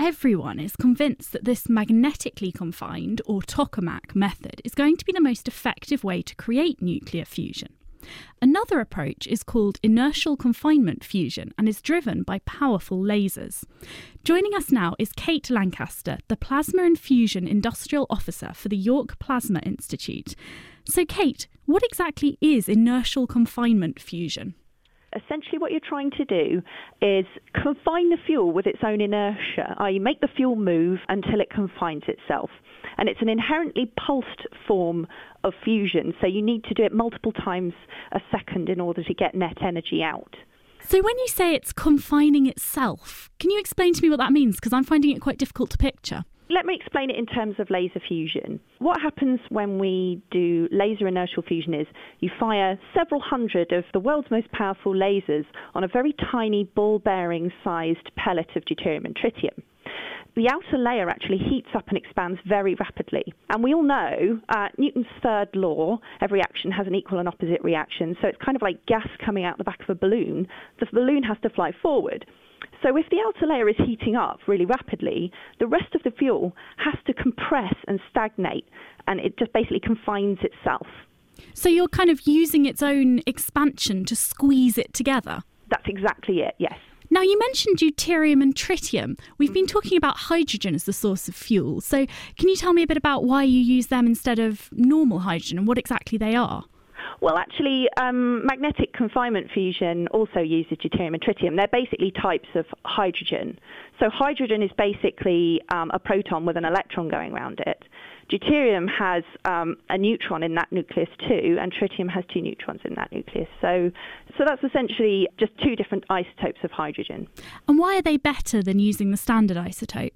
everyone is convinced that this magnetically confined, or tokamak, method is going to be the most effective way to create nuclear fusion. Another approach is called inertial confinement fusion and is driven by powerful lasers. Joining us now is Kate Lancaster, the Plasma and Fusion Industrial Officer for the York Plasma Institute. So Kate, what exactly is inertial confinement fusion? Essentially what you're trying to do is confine the fuel with its own inertia, i.e. make the fuel move until it confines itself. And it's an inherently pulsed form of fusion, so you need to do it multiple times a second in order to get net energy out. So when you say it's confining itself, can you explain to me what that means? Because I'm finding it quite difficult to picture. Let me explain it in terms of laser fusion. What happens when we do laser inertial fusion is you fire several hundred of the world's most powerful lasers on a very tiny ball-bearing sized pellet of deuterium and tritium. The outer layer actually heats up and expands very rapidly. And we all know Newton's third law, every action has an equal and opposite reaction. So it's kind of like gas coming out the back of a balloon. The balloon has to fly forward. So if the outer layer is heating up really rapidly, the rest of the fuel has to compress and stagnate, and it just basically confines itself. So you're kind of using its own expansion to squeeze it together? That's exactly it, yes. Now, you mentioned deuterium and tritium. We've been talking about hydrogen as the source of fuel. So can you tell me a bit about why you use them instead of normal hydrogen and what exactly they are? Well, actually, magnetic confinement fusion also uses deuterium and tritium. They're basically types of hydrogen. So hydrogen is basically a proton with an electron going around it. Deuterium has a neutron in that nucleus too, and tritium has two neutrons in that nucleus. So that's essentially just two different isotopes of hydrogen. And why are they better than using the standard isotope?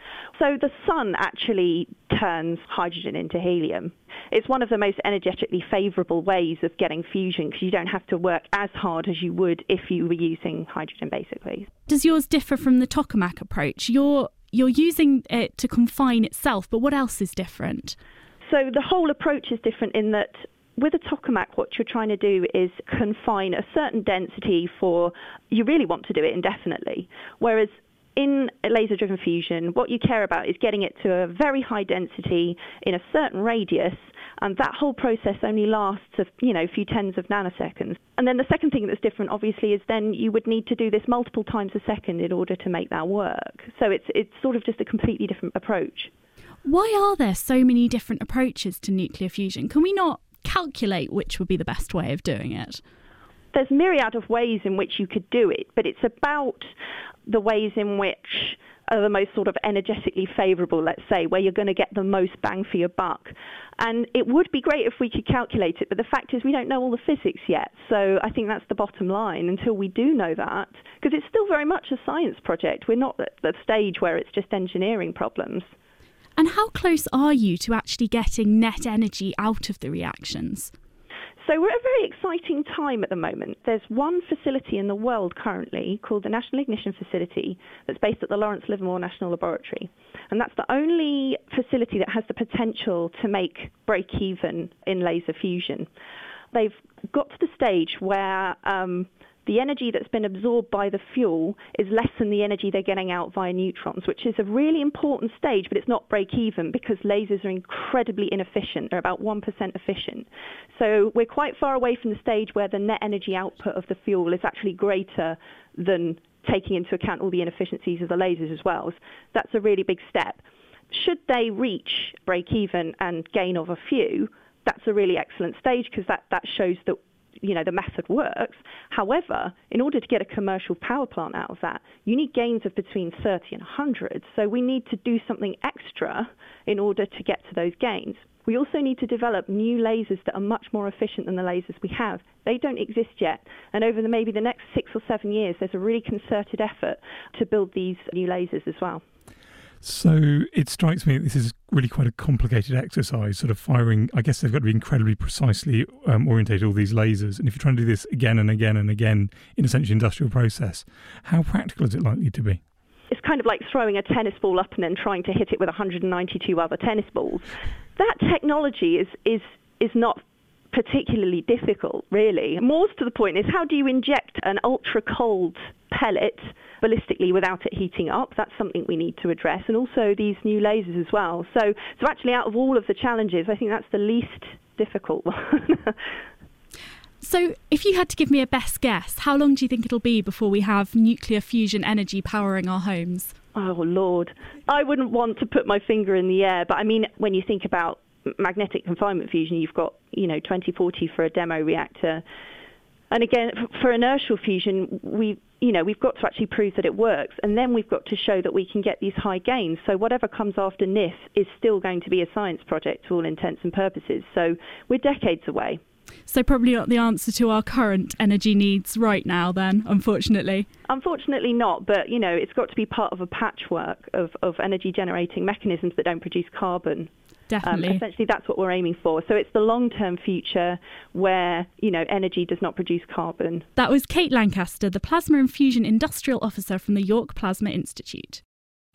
So the sun actually turns hydrogen into helium. It's one of the most energetically favourable ways of getting fusion because you don't have to work as hard as you would if you were using hydrogen, basically. Does yours differ from the tokamak approach? You're using it to confine itself, but what else is different? So the whole approach is different in that with a tokamak, what you're trying to do is confine a certain density you really want to do it indefinitely, whereas in laser-driven fusion, what you care about is getting it to a very high density in a certain radius, and that whole process only lasts a few tens of nanoseconds. And then the second thing that's different, obviously, is then you would need to do this multiple times a second in order to make that work. So it's sort of just a completely different approach. Why are there so many different approaches to nuclear fusion? Can we not calculate which would be the best way of doing it? There's myriad of ways in which you could do it, but it's about the ways in which are the most sort of energetically favourable, let's say, where you're going to get the most bang for your buck. And it would be great if we could calculate it, but the fact is we don't know all the physics yet. So I think that's the bottom line until we do know that, because it's still very much a science project. We're not at the stage where it's just engineering problems. And how close are you to actually getting net energy out of the reactions? So we're at a very exciting time at the moment. There's one facility in the world currently called the National Ignition Facility that's based at the Lawrence Livermore National Laboratory. And that's the only facility that has the potential to make break-even in laser fusion. They've got to the stage where the energy that's been absorbed by the fuel is less than the energy they're getting out via neutrons, which is a really important stage, but it's not break-even because lasers are incredibly inefficient. They're about 1% efficient. So we're quite far away from the stage where the net energy output of the fuel is actually greater than taking into account all the inefficiencies of the lasers as well. So that's a really big step. Should they reach break-even and gain of a few, that's a really excellent stage because that shows that the method works. However, in order to get a commercial power plant out of that, you need gains of between 30 and 100. So we need to do something extra in order to get to those gains. We also need to develop new lasers that are much more efficient than the lasers we have. They don't exist yet. And over maybe the next 6 or 7 years, there's a really concerted effort to build these new lasers as well. So it strikes me that this is really quite a complicated exercise, sort of firing. I guess they've got to be incredibly precisely orientated, all these lasers. And if you're trying to do this again and again and again in essentially industrial process, how practical is it likely to be? It's kind of like throwing a tennis ball up and then trying to hit it with 192 other tennis balls. That technology is not particularly difficult, really. More to the point is how do you inject an ultra-cold pellet ballistically without it heating up. That's something we need to address. And also these new lasers as well. So actually out of all of the challenges, I think that's the least difficult one. So if you had to give me a best guess, how long do you think it'll be before we have nuclear fusion energy powering our homes? Oh, Lord. I wouldn't want to put my finger in the air. But I mean, when you think about magnetic confinement fusion, you've got, 2040 for a demo reactor. And again, for inertial fusion, we've got to actually prove that it works. And then we've got to show that we can get these high gains. So whatever comes after NIF is still going to be a science project to all intents and purposes. So we're decades away. So probably not the answer to our current energy needs right now then, unfortunately. Unfortunately not, but, it's got to be part of a patchwork of energy generating mechanisms that don't produce carbon. Definitely. Essentially, that's what we're aiming for. So it's the long-term future where, energy does not produce carbon. That was Kate Lancaster, the Plasma and Fusion Industrial Officer from the York Plasma Institute.